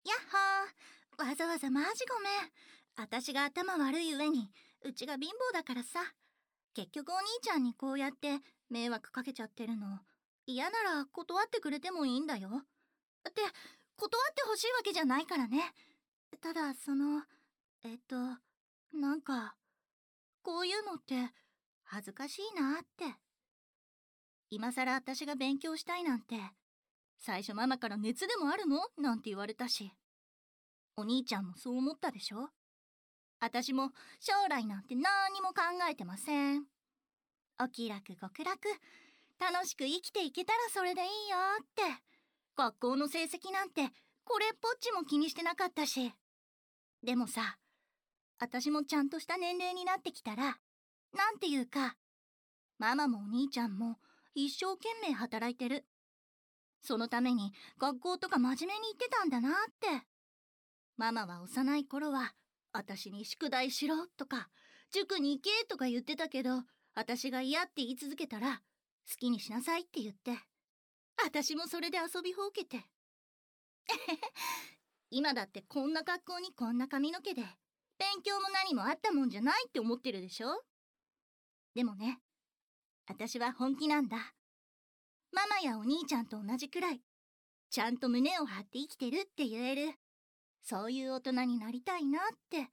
やっほー。わざわざマジごめん。私が頭悪い上に、うちが貧乏だからさ。結局お兄ちゃんにこうやって迷惑かけちゃってるの。嫌なら断ってくれてもいいんだよ。って、断ってほしいわけじゃないからね。ただ、なんか、こういうのって恥ずかしいなって。今更私が勉強したいなんて、最初ママから熱でもあるのなんて言われたし。お兄ちゃんもそう思ったでしょ。私も将来なんて何にも考えてません。お気楽極楽、楽しく生きていけたらそれでいいよって。学校の成績なんてこれっぽっちも気にしてなかったし。でもさ、私もちゃんとした年齢になってきたら、なんていうか、ママもお兄ちゃんも一生懸命働いてる。そのために学校とか真面目に行ってたんだなって。ママは幼い頃は私に宿題しろとか塾に行けとか言ってたけど、私が嫌って言い続けたら好きにしなさいって言って、私もそれで遊びほうけて。今だってこんな格好にこんな髪の毛で勉強も何もあったもんじゃないって思ってるでしょ。でもね、私は本気なんだ。ママやお兄ちゃんと同じくらいちゃんと胸を張って生きてるって言える、そういう大人になりたいなって。なんか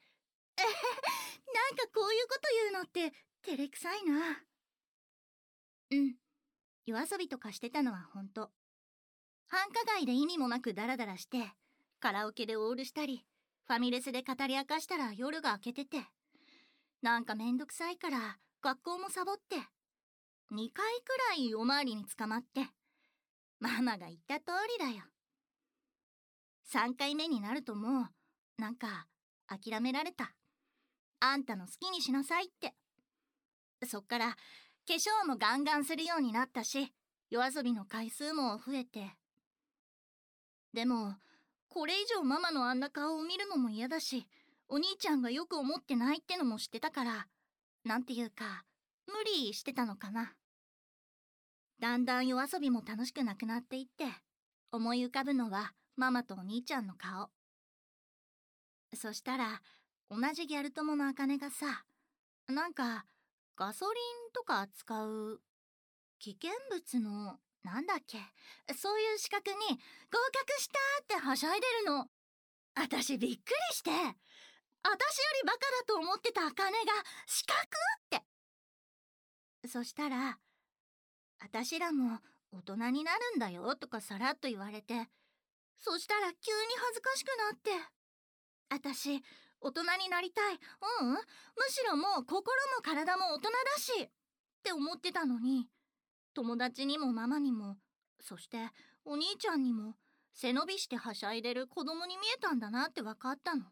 こういうこと言うのって照れくさいな。うん、夜遊びとかしてたのは本当。繁華街で意味もなくダラダラして、カラオケでオールしたり、ファミレスで語り明かしたら夜が明けてて、なんかめんどくさいから学校もサボって、2回くらいおまわりに捕まって、ママが言った通りだよ。3回目になるともう、なんか諦められた。あんたの好きにしなさいって。そっから化粧もガンガンするようになったし、夜遊びの回数も増えて。でもこれ以上ママのあんな顔を見るのも嫌だし、お兄ちゃんがよく思ってないってのも知ってたから、なんていうか無理してたのかな。だんだん夜遊びも楽しくなくなっていって、思い浮かぶのはママとお兄ちゃんの顔。そしたら同じギャル友の茜がさ、なんかガソリンとか扱う危険物のなんだっけ、そういう資格に合格したってはしゃいでるの。私びっくりして、私よりバカだと思ってた茜が資格って。そしたら、私らも大人になるんだよとかさらっと言われて、そしたら急に恥ずかしくなって。私、大人になりたい。むしろもう心も体も大人だしって思ってたのに、友達にもママにも、そしてお兄ちゃんにも背伸びしてはしゃいでる子供に見えたんだなって分かったの。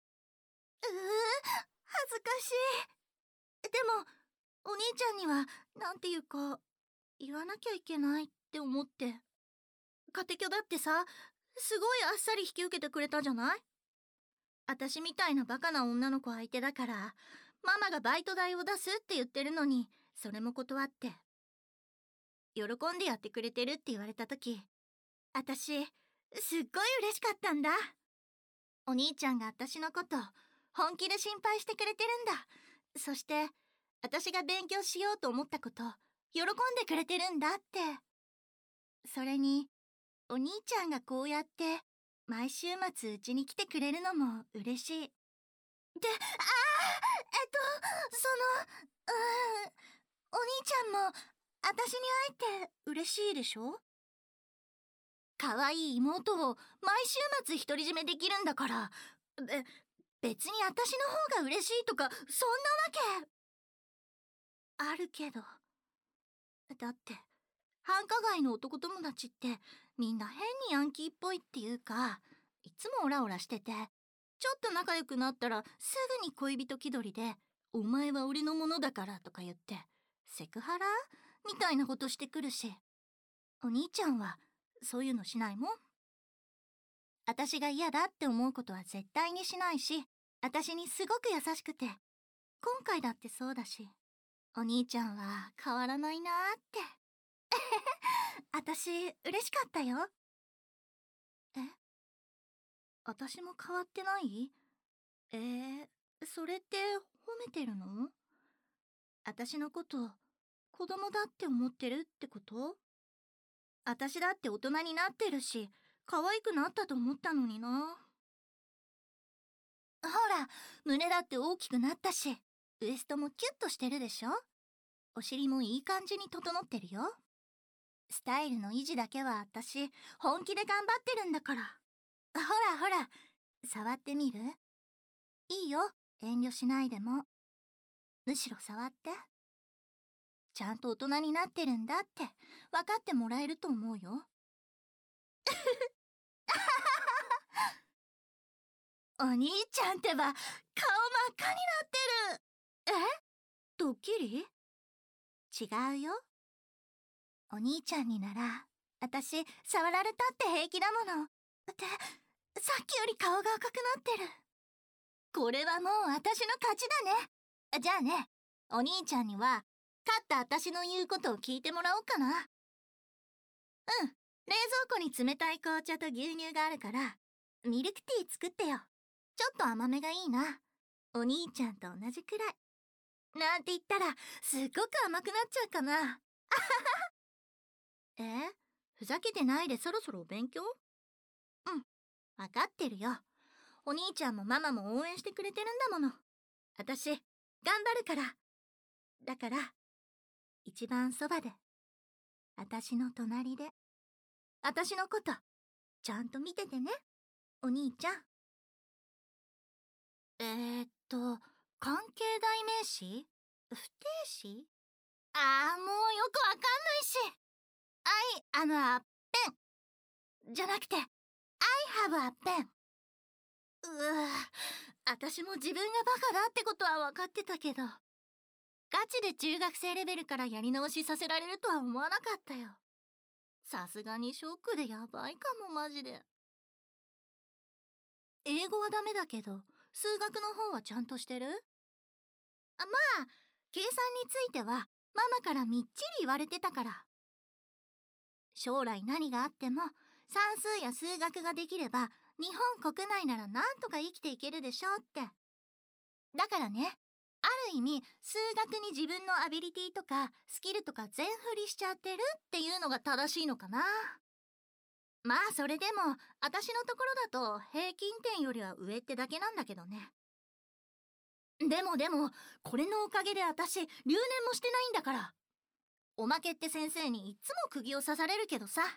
恥ずかしい。でもお兄ちゃんにはなんていうか言わなきゃいけないって思って。家庭教だってさ、すごいあっさり引き受けてくれたじゃない。私みたいなバカな女の子相手だから、ママがバイト代を出すって言ってるのにそれも断って、喜んでやってくれてるって言われた時、私すっごい嬉しかったんだ。お兄ちゃんが私のこと本気で心配してくれてるんだ。そして私が勉強しようと思ったこと喜んでくれてるんだって。それにお兄ちゃんがこうやって毎週末うちに来てくれるのも嬉しい。で、お兄ちゃんも私に会えて嬉しいでしょ。可愛い妹を毎週末独り占めできるんだから。別に私の方が嬉しいとかそんなわけあるけど。だって繁華街の男友達ってみんな変にヤンキーっぽいっていうか、いつもオラオラしてて、ちょっと仲良くなったらすぐに恋人気取りで「お前は俺のものだから」とか言ってセクハラみたいなことしてくるし、お兄ちゃんはそういうのしないもん。私が嫌だって思うことは絶対にしないし、私にすごく優しくて、今回だってそうだし、お兄ちゃんは変わらないなーって。私嬉しかったよ。え私も変わってない？それって褒めてるの？私のこと子供だって思ってるってこと？私だって大人になってるし、可愛くなったと思ったのにな。ほら、胸だって大きくなったし、ウエストもキュッとしてるでしょ。お尻もいい感じに整ってるよ。スタイルの維持だけは私、本気で頑張ってるんだから。ほらほら、触ってみる？いいよ、遠慮しないでも。むしろ触って。ちゃんと大人になってるんだって分かってもらえると思うよ。お兄ちゃんってば、顔真っ赤になってる。ドッキリ？違うよ。お兄ちゃんになら、私、触られたって平気だもの。って、さっきより顔が赤くなってる。これはもう私の勝ちだね。じゃあね、お兄ちゃんには、勝った私の言うことを聞いてもらおうかな。うん、冷蔵庫に冷たい紅茶と牛乳があるから、ミルクティー作ってよ。ちょっと甘めがいいな。お兄ちゃんと同じくらい。なんて言ったら、すっごく甘くなっちゃうかな。ふざけてないでそろそろお勉強？うん、わかってるよ。お兄ちゃんもママも応援してくれてるんだもの。私、頑張るから。だから、一番そばで、私の隣で、私のこと、ちゃんと見ててね、お兄ちゃん。関係代名詞？不定詞？もうよくわかんないし。a pen じゃなくて、I have a pen。私も自分がバカだってことは分かってたけど、ガチで中学生レベルからやり直しさせられるとは思わなかったよ。さすがにショックでやばいかも、マジで。英語はダメだけど、数学の方はちゃんとしてる？まあ、計算についてはママからみっちり言われてたから。将来何があっても算数や数学ができれば日本国内ならなんとか生きていけるでしょって。だからね、ある意味数学に自分のアビリティとかスキルとか全振りしちゃってるっていうのが正しいのかな。まあそれでも私のところだと平均点よりは上ってだけなんだけどね。でもこれのおかげで私留年もしてないんだから。おまけって先生にいつも釘を刺されるけどさ。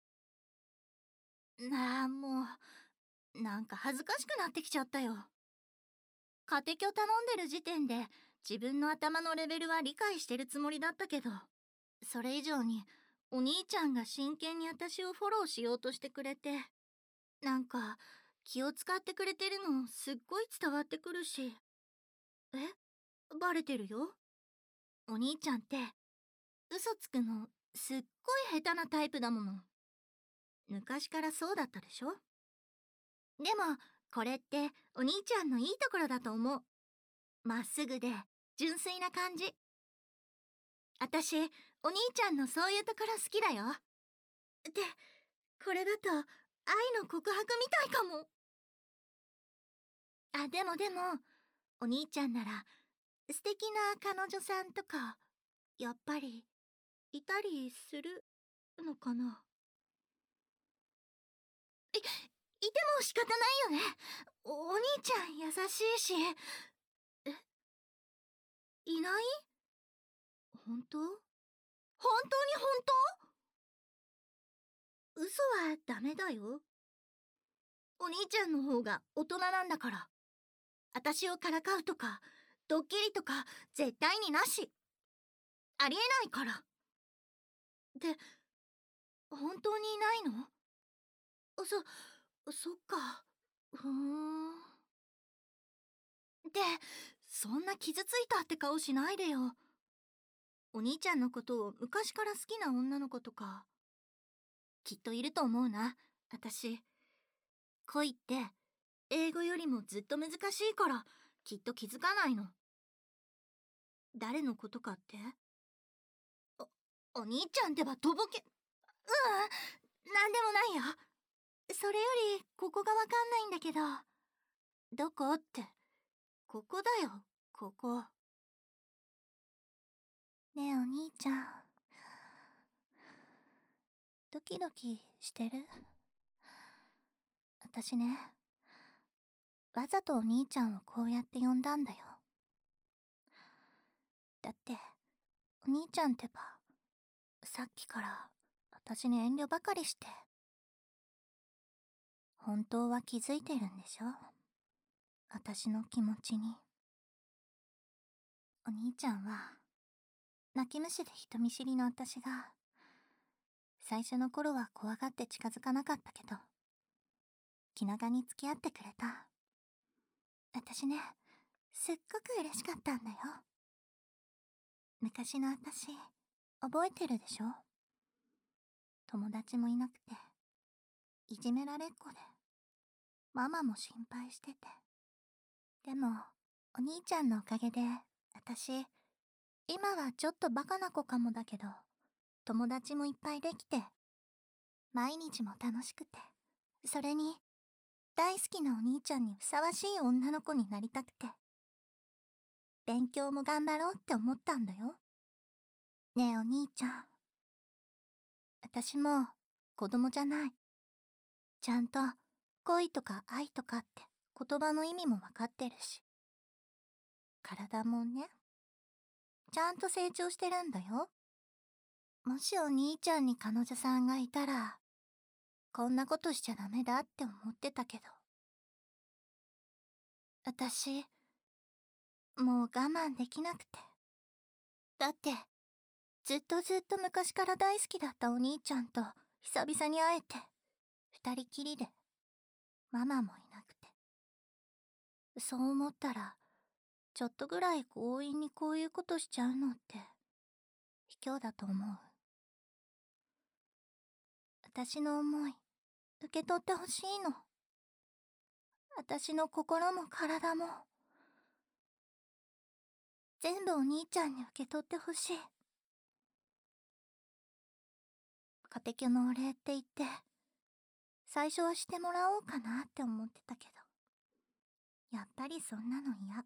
もうなんか恥ずかしくなってきちゃったよ。家庭教頼んでる時点で自分の頭のレベルは理解してるつもりだったけど、それ以上にお兄ちゃんが真剣に私をフォローしようとしてくれて、なんか気を使ってくれてるのすっごい伝わってくるし。バレてるよ。お兄ちゃんって嘘つくのすっごい下手なタイプだもの。昔からそうだったでしょ。でもこれってお兄ちゃんのいいところだと思う。まっすぐで純粋な感じ。私お兄ちゃんのそういうところ好きだよ。で、これだと愛の告白みたいかも。でもお兄ちゃんなら素敵な彼女さんとかやっぱりいたりするのかな。いても仕方ないよね。お兄ちゃん優しいし。いない？本当？本当に本当？嘘はダメだよ。お兄ちゃんの方が大人なんだから。私をからかうとかドッキリとか絶対になし。ありえないから。で、本当にいないの？そっか。ふーん。で、そんな傷ついたって顔しないでよ。お兄ちゃんのことを昔から好きな女の子とかきっといると思うな。私、恋って英語よりもずっと難しいからきっと気づかないの。誰のことかって？お兄ちゃんってばとぼけ。なんでもないよ。 それよりここがわかんないんだけど。どこって。ここだよ、ここ。ねえお兄ちゃん、ドキドキしてる？私ね、わざとお兄ちゃんをこうやって呼んだんだよ。だってお兄ちゃんってば、さっきから私に遠慮ばかりして。本当は気づいてるんでしょ、私の気持ちに。お兄ちゃんは泣き虫で人見知りの私が、最初の頃は怖がって近づかなかったけど、気長に付き合ってくれた。私ね、すっごく嬉しかったんだよ。昔の私、覚えてるでしょ？友達もいなくて、いじめられっ子で、ママも心配してて。でも、お兄ちゃんのおかげで、私、今はちょっとバカな子かもだけど、友達もいっぱいできて、毎日も楽しくて、それに、大好きなお兄ちゃんにふさわしい女の子になりたくて、勉強も頑張ろうって思ったんだよ。ねえお兄ちゃん、私も子供じゃない。ちゃんと恋とか愛とかって言葉の意味もわかってるし、体もね、ちゃんと成長してるんだよ。もしお兄ちゃんに彼女さんがいたら、こんなことしちゃダメだって思ってたけど、私、もう我慢できなくて。だって、ずっと昔から大好きだったお兄ちゃんと久々に会えて、二人きりで、ママもいなくて。そう思ったら、ちょっとぐらい強引にこういうことしちゃうのって、卑怯だと思う。私の思い、受け取ってほしいの。私の心も体も、全部お兄ちゃんに受け取ってほしい。カテキョのお礼って言って、最初はしてもらおうかなって思ってたけど、やっぱりそんなの嫌。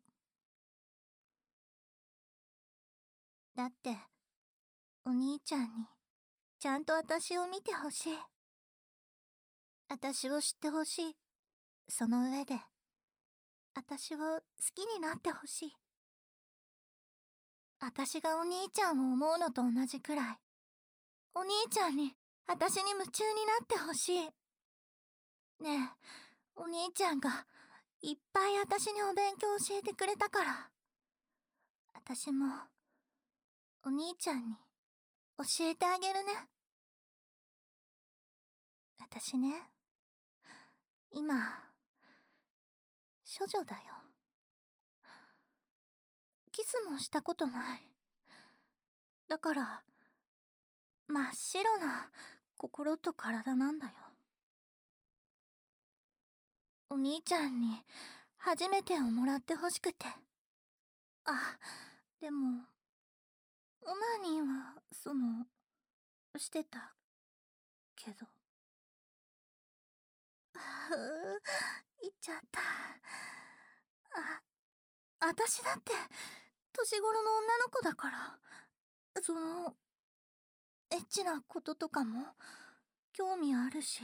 だって、お兄ちゃんに、ちゃんと私を見てほしい。私を知ってほしい。その上で、私を好きになってほしい。私がお兄ちゃんを思うのと同じくらい、お兄ちゃんに私に夢中になってほしい。ねえ、お兄ちゃんがいっぱい私にお勉強教えてくれたから、私もお兄ちゃんに教えてあげるね。私ね、今、処女だよ。キスもしたことない。だから、真っ白な心と体なんだよ。お兄ちゃんに初めてをもらってほしくて。あ、でも、オナニーは、してたけど。言っちゃった。私だって、年頃の女の子だから、エッチなこととかも、興味あるし。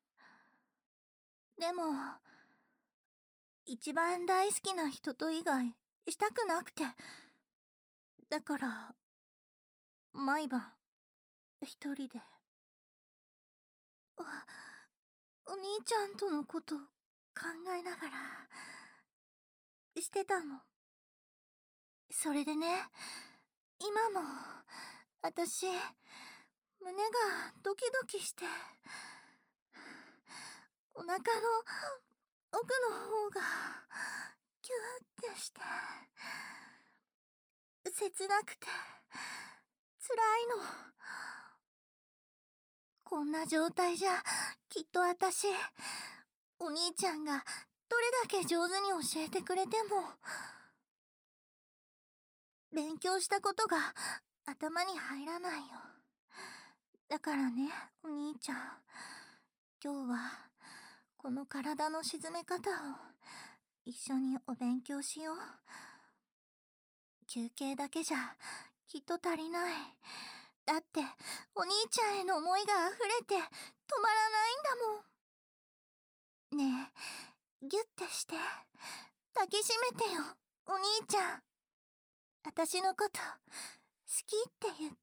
でも、一番大好きな人と以外、したくなくて。だから、毎晩、一人で。お兄ちゃんとのこと考えながら、してたの。それでね、今も、私、胸がドキドキして、お腹の奥の方が、キューってして、切なくて、辛いの。こんな状態じゃ、きっと私、お兄ちゃんがどれだけ上手に教えてくれても、勉強したことが頭に入らないよ。だからね、お兄ちゃん、今日はこの体の沈め方を一緒にお勉強しよう。休憩だけじゃきっと足りない。だってお兄ちゃんへの思いが溢れて止まらないんだもん。ねえ、ギュッてして抱きしめてよ、お兄ちゃん。私のこと好きって言って。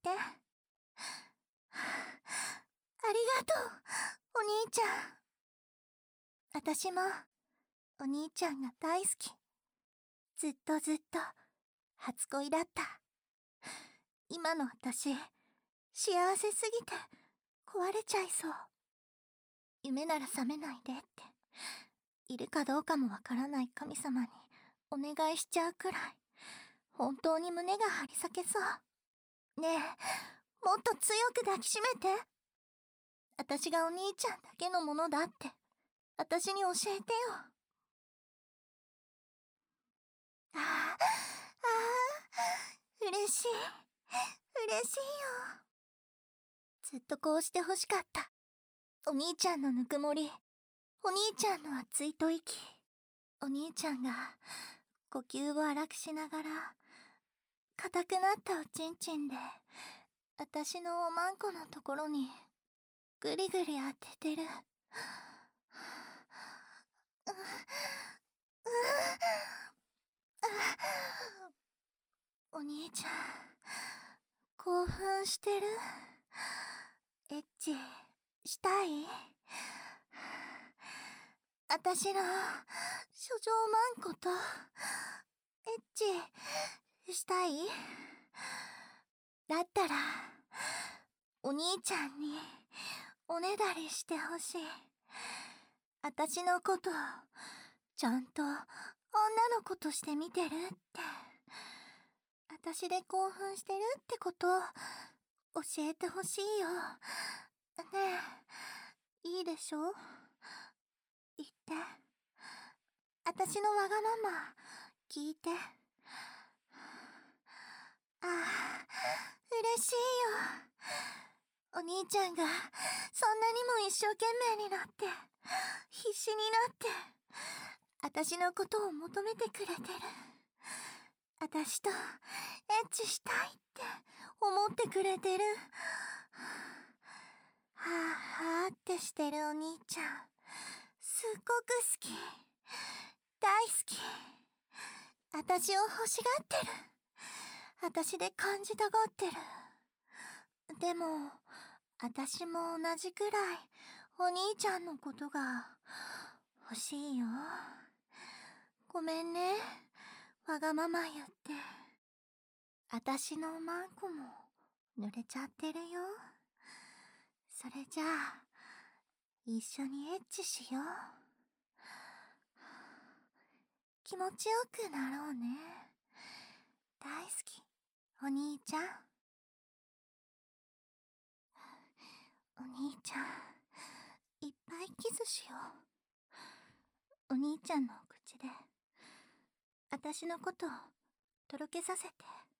ありがとう、お兄ちゃん。私もお兄ちゃんが大好き。ずっとずっと初恋だった。今の私、幸せすぎて壊れちゃいそう。夢なら覚めないでって、いるかどうかもわからない神様にお願いしちゃうくらい、本当に胸が張り裂けそう。ねえ、もっと強く抱きしめて。私がお兄ちゃんだけのものだって私に教えてよ。ああ、嬉しい、嬉しいよ。ずっとこうして欲しかった。お兄ちゃんのぬくもり、お兄ちゃんの熱い吐息、お兄ちゃんが呼吸を荒くしながら硬くなったおちんちんで私のおまんこのところにぐりぐり当ててる。お兄ちゃん、興奮してる？エッチしたい？私の処女まんことエッチしたい？だったらお兄ちゃんにおねだりしてほしい。私のことちゃんと女の子として見てるって、私で興奮してるってこと教えてほしいよ。ねえ、いいでしょ？言って。私のわがまま聞いて。ああ、嬉しいよ。お兄ちゃんがそんなにも一生懸命になって必死になって私のことを求めてくれてる。私とエッチしたいって思ってくれてる。はあはあってしてるお兄ちゃん、すっごく好き、大好き。私を欲しがってる。私で感じたがってる。でも私も同じくらいお兄ちゃんのことが欲しいよ。ごめんね、わがまま言って。私のマンコも濡れちゃってるよ。それじゃあ一緒にエッチしよう。気持ちよくなろうね。大好き、お兄ちゃん。お兄ちゃん、いっぱいキスしよう。お兄ちゃんの口で私のことをとろけさせて。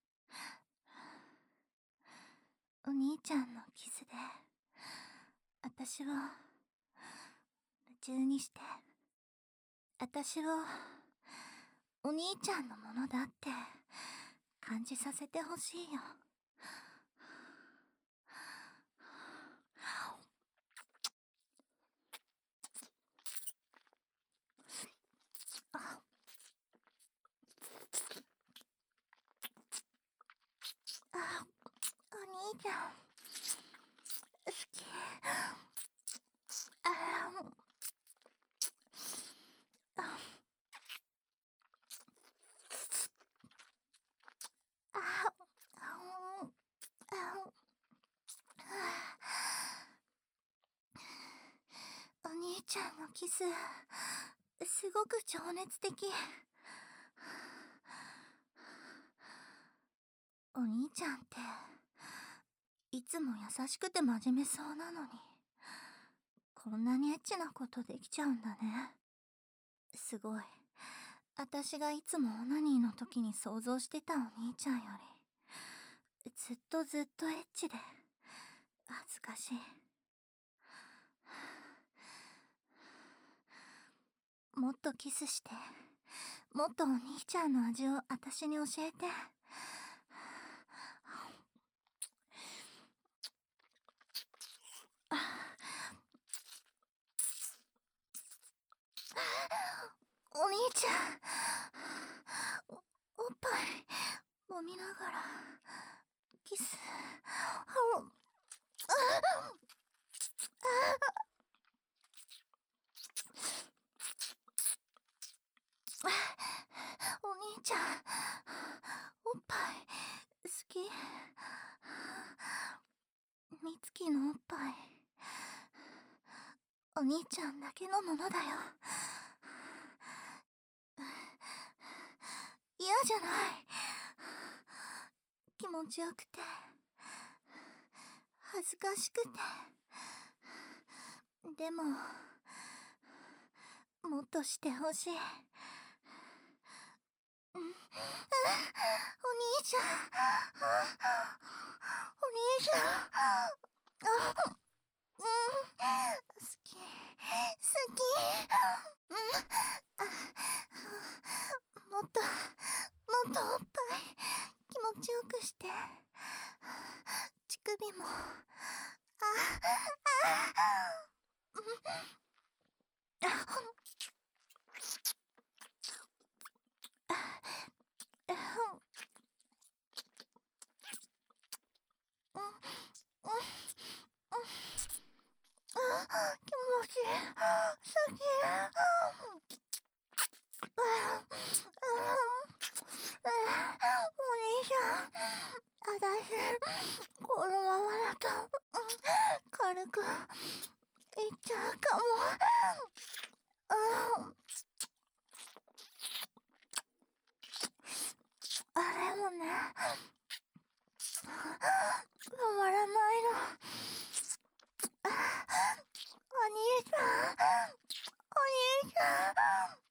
お兄ちゃんのキスで私を夢中にして、私をお兄ちゃんのものだって感じさせてほしいよ。あ、あ、お兄ちゃん好き。ああ、あ、お兄ちゃんのキスすごく情熱的。お兄ちゃんっていつも優しくて真面目そうなのに、こんなにエッチなことできちゃうんだね。すごい。私がいつもオナニーの時に想像してたお兄ちゃんよりずっとずっとエッチで恥ずかしい。 とキスして、もっとお兄ちゃんの味を私に教えて。お兄ちゃん、おっぱい揉みながらキス。お兄ちゃん、おっぱい好き。みつきのおっぱい、お兄ちゃんだけのものだよ。嫌じゃない。気持ちよくて恥ずかしくて、でももっとしてほしい。お兄ちゃん、お兄ちゃん、好き、好き。もっともっとおっぱい気持ちよくして。乳首も。気持ちいい。好き。お兄ちゃん、私このままだと軽くいっちゃうかも。あれもね、止まらないの。お兄ちゃん、お兄ちゃん。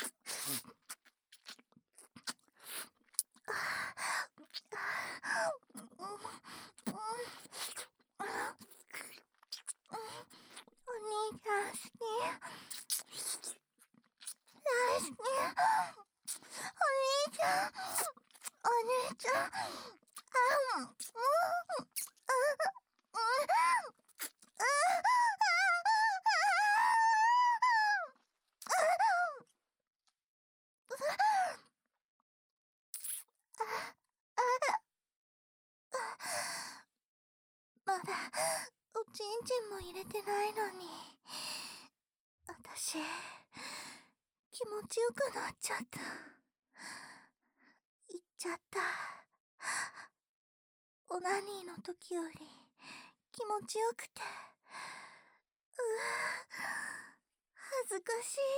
お兄ちゃん好き。大好き。お兄ちゃん、お兄ちゃん。まだおちんちんも入れてないのに、私気持ちよくなっちゃった。いっちゃった。オナニーの時より気持ちよくて、恥ずかしい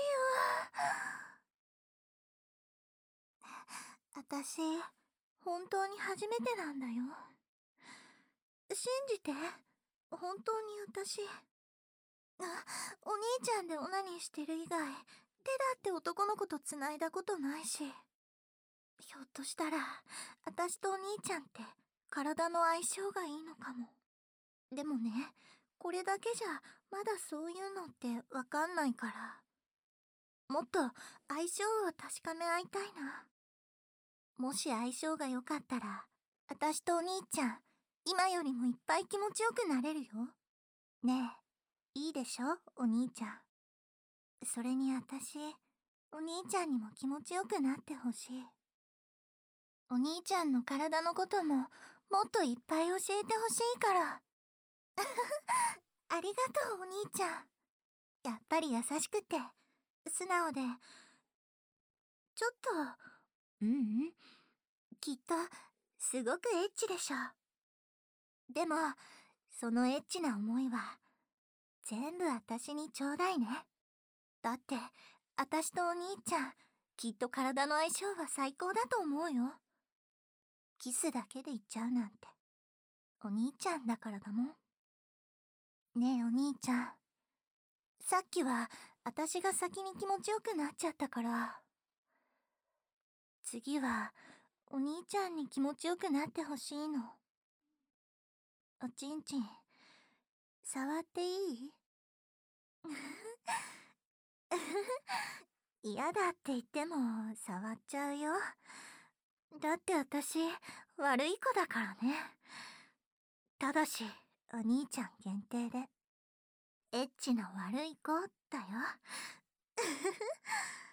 よ。私本当に初めてなんだよ。信じて。本当に私、お兄ちゃんでオナニーしてる以外、手だって男の子と繋いだことないし。ひょっとしたら私とお兄ちゃんって体の相性がいいのかも。でもね、これだけじゃまだそういうのってわかんないから、もっと相性を確かめ合いたいな。もし相性が良かったら、私とお兄ちゃん今よりもいっぱい気持ちよくなれるよ。ねえ、いいでしょ、お兄ちゃん。それに私、お兄ちゃんにも気持ちよくなってほしい。お兄ちゃんの体のことももっといっぱい教えてほしいから。ありがとう、お兄ちゃん。やっぱり優しくて素直で、ちょっと、きっとすごくエッチでしょ。でもそのエッチな思いは全部私にちょうだいね。だって私とお兄ちゃん、きっと体の相性は最高だと思うよ。キスだけで言っちゃうなんて、お兄ちゃんだからだもん。ねえお兄ちゃん、さっきは私が先に気持ちよくなっちゃったから、次はお兄ちゃんに気持ちよくなってほしいの。おちんちん触っていい？ 嫌だって言っても触っちゃうよ。だって私、悪い子だからね。ただし、お兄ちゃん限定で。エッチな悪い子だよ。